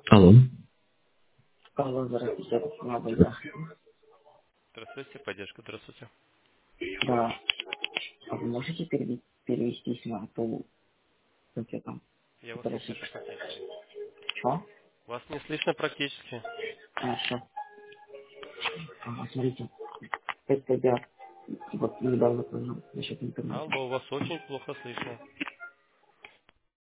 Алло. Алло, здравствуйте, это Слава Ибрахим. Здравствуйте, поддержка, здравствуйте. Да, а вы можете перевестись на ту, как я там, Я вас не попросить? слышу практически. Что? Вас не слышно практически. Хорошо. Смотрите, это я вот недавно понял насчет интернета. Алло, вас очень плохо слышно.